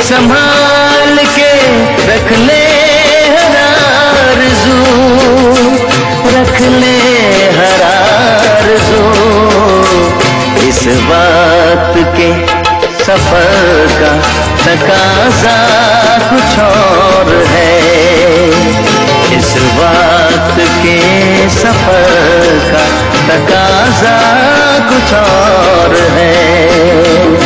संभाल के रख ले हर आरज़ू, रख ले हर आरज़ू। इस बात के सफर का तकाज़ा कुछ और है, इस बात के सफर का तकाज़ा कुछ और है।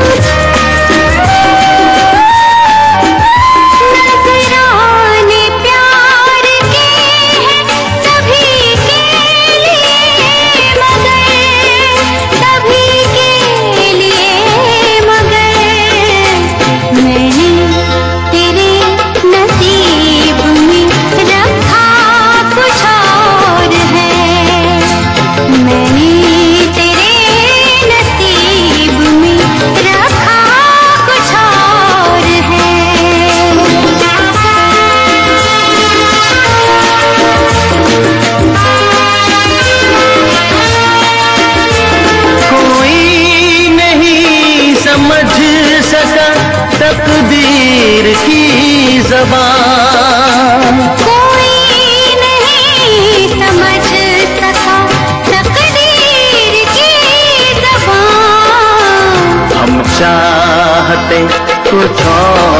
समझ सका तकदीर की ज़बान, कोई नहीं समझ सका तकदीर की ज़बान। हम चाहते कुछ और